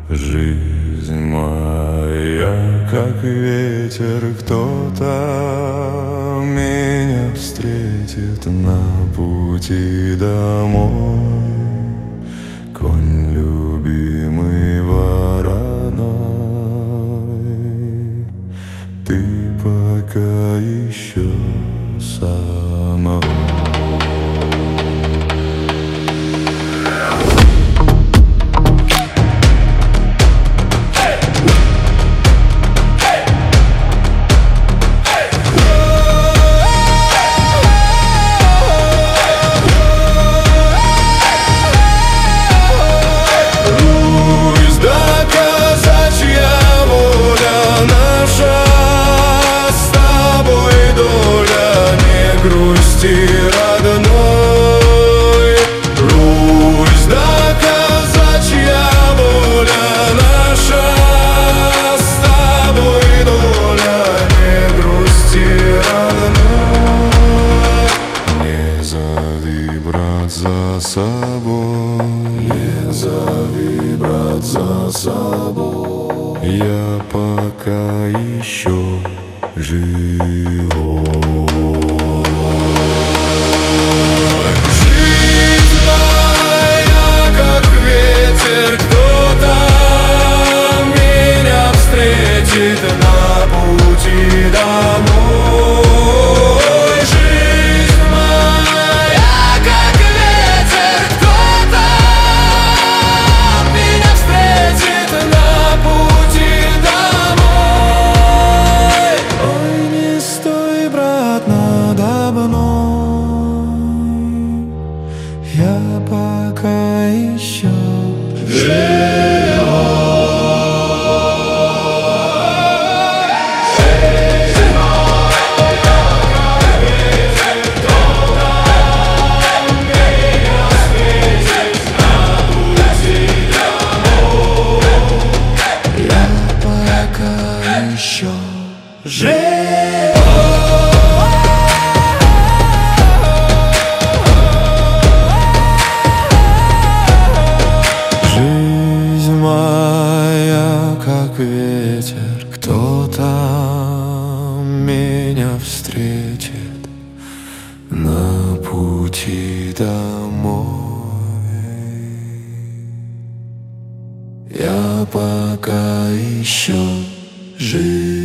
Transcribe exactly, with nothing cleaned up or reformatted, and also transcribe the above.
Жизнь моя, как ветер, кто-то меня встретит на пути домой. Конь любимый вороной, ты пока еще со мной. Родной, Русь, доказачья воля наша, с тобой доля, не грусти, родной. Не зови, брат, за собой, не зови, брат, за собой, я пока еще живой. На пути домой. Жизнь моя, как ветер, кто-то меня встретит на пути домой. Ой, не стой, брат, надо мной, я пока еще живой. Еще жив. Жизнь моя, как ветер, кто-то меня встретит на пути домой. Я пока еще жив.